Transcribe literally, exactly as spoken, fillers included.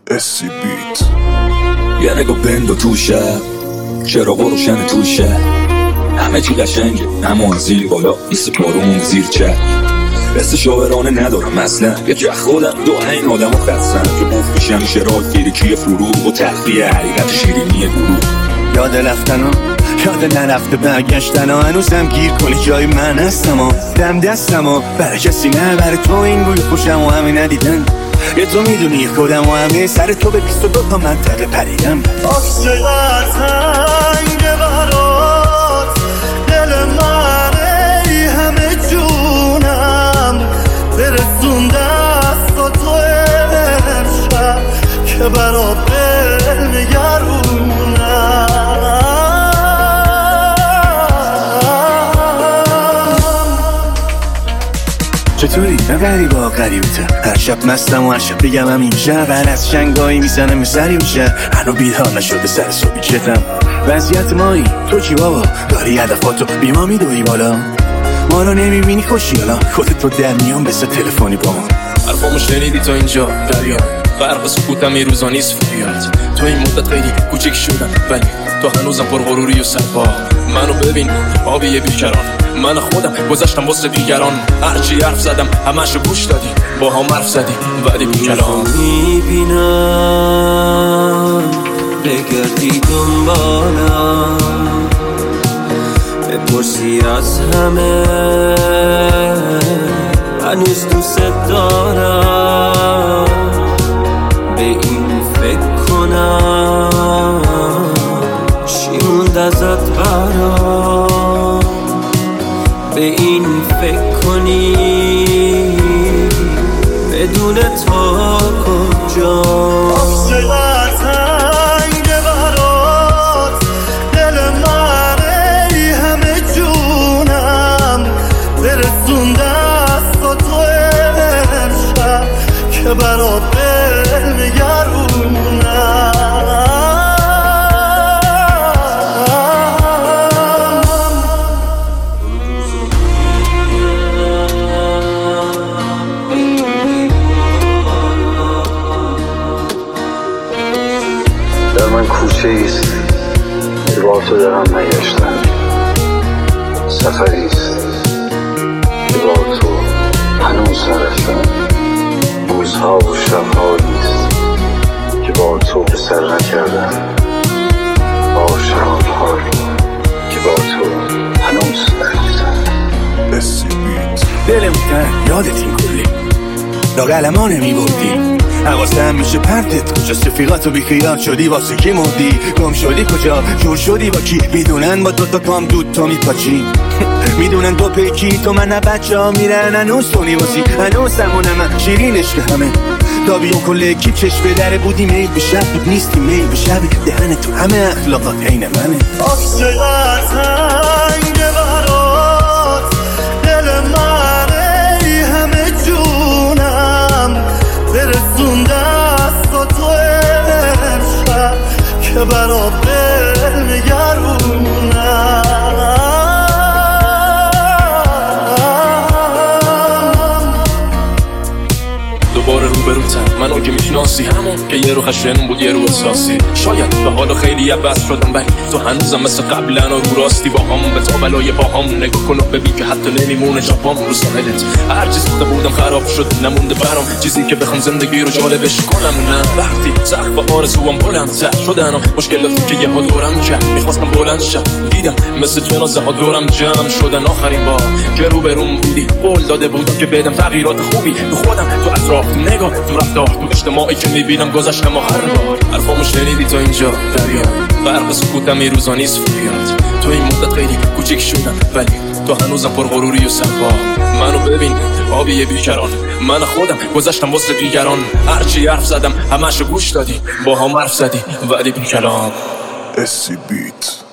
اسی بیت. یه نگاه بندو توشه، چراغ روشن توشه، همه چی قشنگه اما زیر بالا ایست بارون زیر چه بست شاورانه ندارم اصلا، یکی خودم دو این آدم و خستم که بوف میشه همیشه راه فیریکی فرو و تخفیه حقیقت شیرینی گروه. یاد رفتن ها، یاد نرفته برگشتن ها، هنوزم گیر کنی جای من هستم ها، دم دستم ها، برای کسی نه برای تو این بوی خوشم و همه ندیدن. یه تو میدونی خودم و همه سر تو به بیست و دو تا منطقه پریدم. آخ چقدر تنگ برات دل من، ای همه جونم برسون دست و تو امشب که برا دل نگرونم. چطوری؟ نبری با غریبتم، هر شب مستم و هر شب بگم همین شب هر از شنگایی میزنم سری میشه هنو بیدار نشده سر صبحی چتم. وضعیت مایی تو چی بابا؟ داری هدفاتو بیما میدوی بالا، ما رو نمیبینی خوشیالا خودت رو در میان بسه تلفنی با ما. حرفامو شنیدی تا اینجا دریا، فرق سکوتم این روزا نیست فریاد. تو این مدت خیلی کوچیک شدم ولی تو هنوزم پر غروری و سرپا. منو ببین آبی بیکران، من خودم گذاشتم واسه دیگران. هرچی حرف زدم همشو گوش دادی، با هم حرف زدی ولی بی کلام. میبینم بگردی دنبالم، بپرسی از همه هنوز دوست دارم. به این فکر کنم چی موند ازت برام، به این فکر کنی بدون تو کجا. آخ چقدر تنگ برات دل من، ای همه جونم برسون دست و تو امشب که برا دل نگرونم. در من کوچه ایست که با تو دارم نگشتم، سفریست که با تو هنوز نرفتم، روزها و شبهاییست که با تو به سر نکردم، آشرابهایی که با تو هنوز نرفتم. اسی بیت. دلم تن یادت این کلی لاغلما نمیبردی، حواسم میشه پرتت کجاست، رفیقاتو بیخیال شدی واسه کی مردی، گم شدی کجا جور شدی با کی، میدونن با دوتا پام دود تو میپاچی میدونن دو پیکی تو من نه بچه ها میرن هنوز تو نیوازی هنوز همونه من شیرین عشق همه تا بیون کل اکیب چشم به در بودی میل به شب بود نیستی میل به شب دهن تو همه اخلاقات عین منه. آخ چقدر تنگ برات دل من، ای همه جونم برسون دست و تو امشب که برا دل نگرونم. دوباره روبروتم منو که میشناسی، همون که یه رو خشن بود یه رو احساسی. شاید به حالا خیلی عوض شدم ولی تو هنوزم مثل قبلا رو راستی با هم به تا بلای با هم. نگاه کن و ببین که حتی نمیمونه جاپام رو ساحلت، هر چیز ساخته بودم خراب شد نمونده برام چیزی که بخوام زندگی رو جالبش کنم. نه وقتی سقف آرزوام بلندتر شدن و مشکلاتی که یه ها دورم کرد میخواستم بلند شم، دیدم مثل جنازه ها دورم جمع شدن. آخرین بار که روبروم بودی قول داده بودم که بدم تغییرات خوبی تو خودم، تو اطراف، تو نگاه، تو رفتار، تو اجتماعی که میبینم گذشتم و هر بار. حرفامو شنیدی تا اینجا دریا، فرق سکوتم این روزا نیست فریاد. تو این مدت خیلی کوچیک شدم ولی تو هنوزم پر غروری و سرپا. منو ببین آبی بیکران، من خودم گذاشتم واسه دیگران. هرچی حرف زدم همشو گوش دادی، با هم حرف زدی ولی بی کلام. اسی بیت.